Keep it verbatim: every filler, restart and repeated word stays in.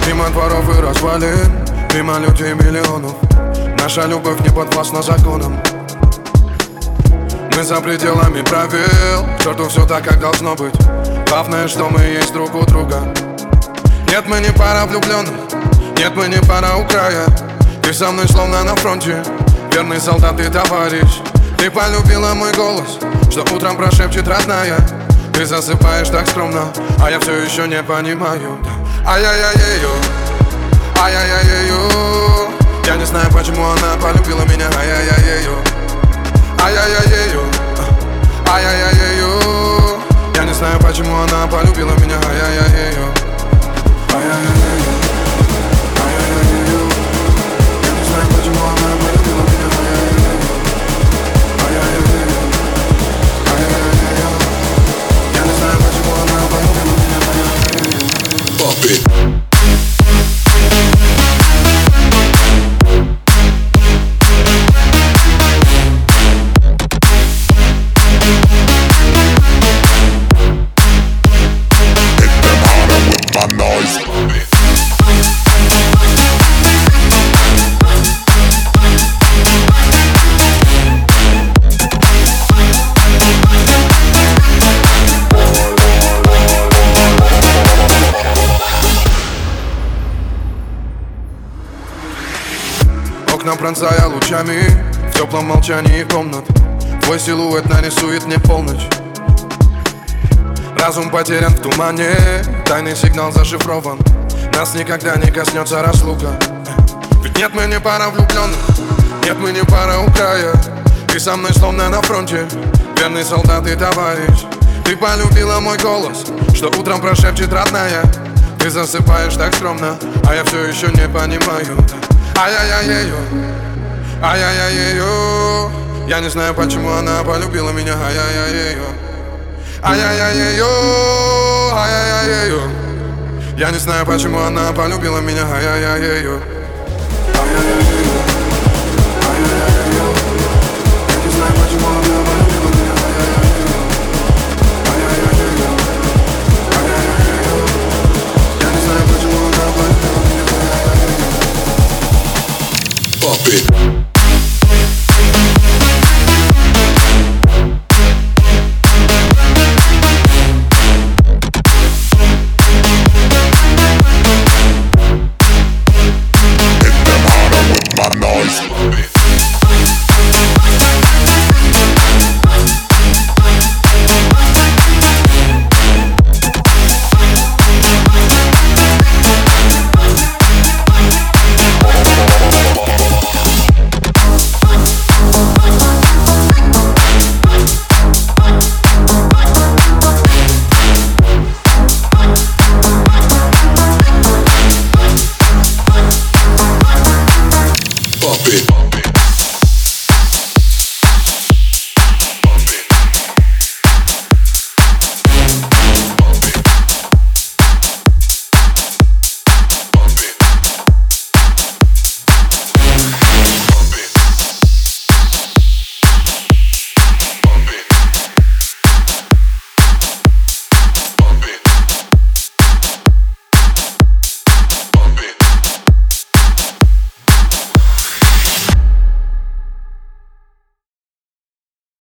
Мимо дворов и развалин, мимо людей миллионов. Наша любовь не подвластна законам. Мы за пределами правил, к черту все так, как должно быть. Главное, что мы есть друг у друга. Нет, мы не пара влюбленных, нет, мы не пара у края. Ты со мной словно на фронте, верный солдат и товарищ. Ты полюбила мой голос, что утром прошепчет родная. Ты засыпаешь так скромно, а я все еще не понимаю. Ай-яй-яй-яй-ю, ай-яй-яй-яй-ю. Я не знаю, почему она полюбила меня. Ай-яй-яй-яй-ю, ай-яй-яй-яй-ю, ай-яй-яй-яй-ю. Я не знаю, почему она полюбила меня. Ай-яй-яй-яй-ю, ай-яй-яй-яй-ю, ай-яй-яй-яй-ю. Я не знаю, почему она полюбила меня. Ай-яй-яй-яй-ю, ай-яй-яй-яй-ю. Я не знаю, почему она полюбила меня. Ай-яй-яй-яй-ю. Pop it. Окна пронзая лучами, в теплом молчании комнат. Твой силуэт нарисует мне полночь. Разум потерян в тумане, тайный сигнал зашифрован. Нас никогда не коснется разлука. Ведь нет, мы не пара влюбленных, нет, мы не пара у края. Ты со мной словно на фронте, верный солдат и товарищ. Ты полюбила мой голос, что утром прошепчет родная. Ты засыпаешь так скромно, а я все еще не понимаю. Ай-яй-яй-яй-ю, ай-яй-яй-яй-ю. Я не знаю, почему она полюбила меня. Ай-яй-яй-яй-ю, ай-яй-яй-яй-ю, ай-яй-яй-яй-ю. Я не знаю, почему она полюбила меня. Ай-яй-яй-яй-ю, ай-яй-яй-яй-ю, ай-яй-яй-яй-ю. Я не знаю, почему она полюбила меня. Ай-яй-яй-яй-ю, ай-яй-яй-яй-ю. Я не знаю, почему она полюбила меня. Pop it.